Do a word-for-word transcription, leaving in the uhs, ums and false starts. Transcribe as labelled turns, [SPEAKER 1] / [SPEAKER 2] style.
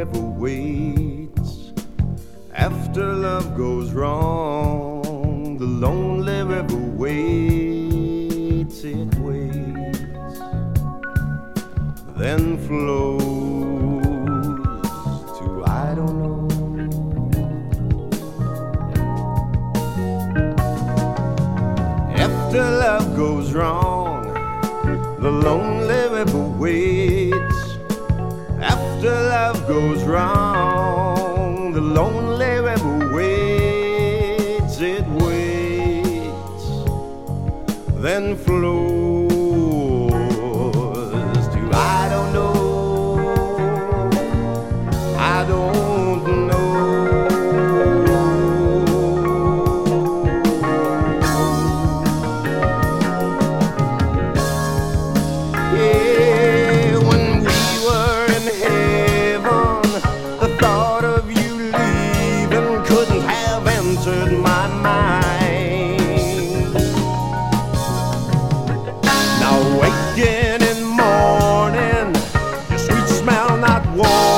[SPEAKER 1] river waits. After love goes wrong, the lonely river waits. It waits, then flows to I don't know. After love goes wrong, the lonely river waits. After love goes wrong, the lonely river waits. It waits, then flows to I don't know. I don't know. Yeah, when we were in heaven, the thought of you leaving couldn't have entered my mind. Now waking in morning, your sweet smell not warm.